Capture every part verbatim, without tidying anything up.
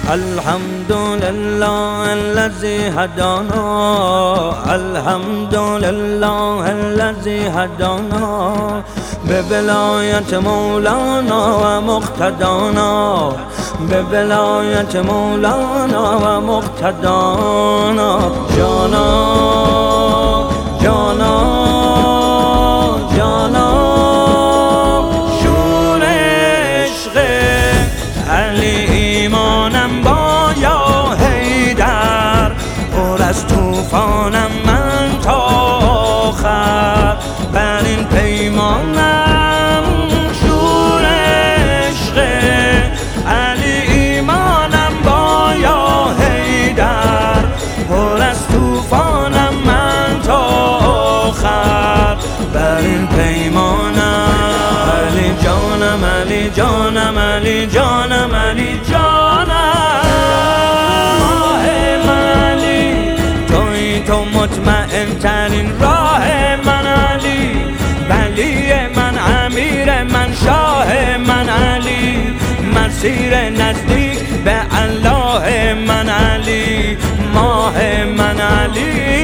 الحمد لله الذي هدانا، الحمد لله الذي هدانا بولاية مولانا ومقتدانا، بولاية مولانا ومقتدانا. جانا جانا جانا شور عشق علی ایمانم با یا حیدر، پر از توفانم من تا آخر، بر این پیمانم شور عشق علی ایمانم با یا حیدر، پر از توفانم من تا آخر، بر این پیمانم. علی جانم علی جانم علی جانم علی جانم، ماه من علی توی تو مطمئن ترین راه من علی، ولی من امیر من شاه من علی، مسیر نزدیک به الله من علی، ماه من علی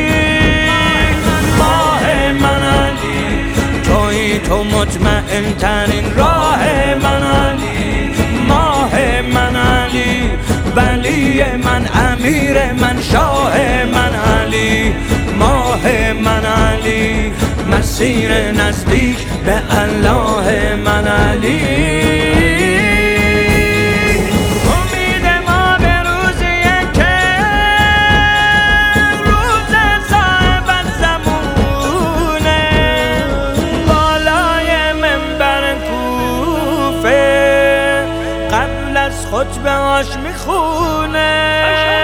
ماه من علی توی تو مطمئن ترین راه من علی، ماه من علی، ولی من امیر من شاه من علی، ماه من علی، مسیر نزدیک به الله من علی. خطبه هاش میخونه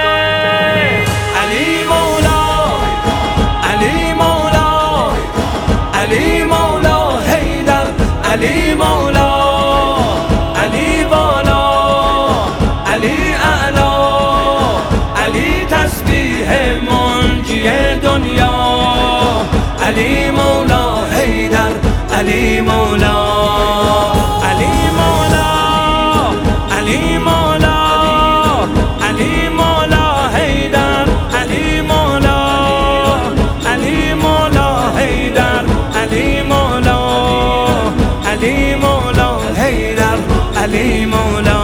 علی مولا علی مولا علی مولا حیدر، علی مولا علی بالا علی اعلا، علی تسبیح منجی دنیا، علی مولا حیدر، علی مولا علی مولا علی مولا علی مولا حیدر، علی مولا علی مولا حیدر، علی مولا علی مولا حیدر، علی مولا.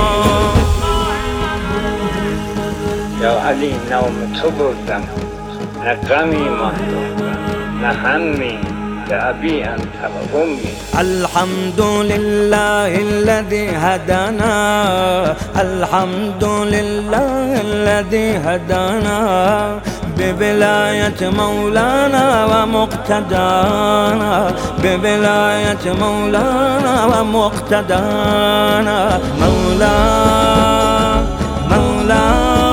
یا علی نام تو بردم، نه غمی ماند نه همی، لأبي أنت وأمي. الحمد لله الذي هدانا، الحمد لله الذي هدانا بولاية مولانا ومقتدانا، بولاية مولانا ومقتدانا. مولا مولا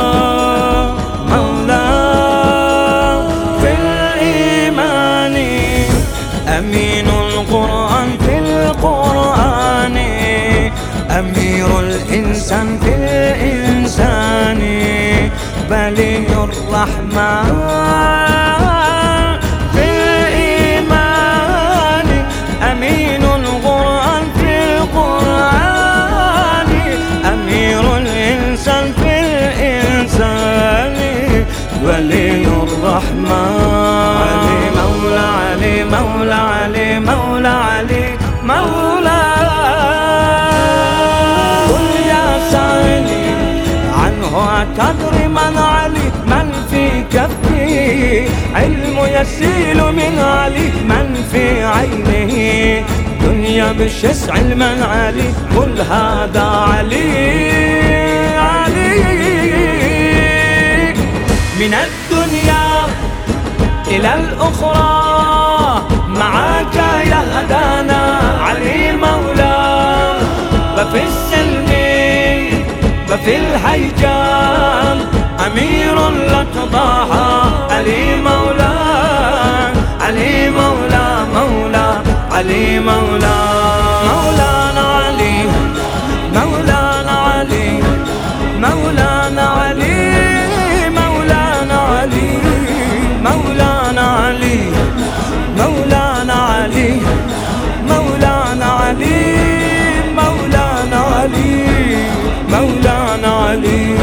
أمين القرآن في القرآن، أمير الإنسان في الإنسان، ولي الرحمن في الإيمان، أمين القرآن في القرآن، أمير الإنسان في الإنسان، ولي الرحمن. علي مولا علي مولا علي مولا علي مولا. قل يا سائلي عنه أتدري من علي، من في كفي علم يسيل من علي، من في عينه دنيا بشسع من علي، قل هذا علي علي. من الدنيا إلى الأخرى معك يهدانا علي مولا، وفي السلم وفي الهيجام أمير لتضاحى، علي مولا علي مولا مولا علي مولا مولانا علي مولانا علي مولانا علي مولانا علي مولانا علي مولانا علي مولانا علي مولانا علي مولانا علي.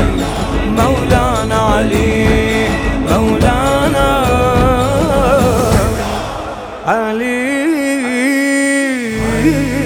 علي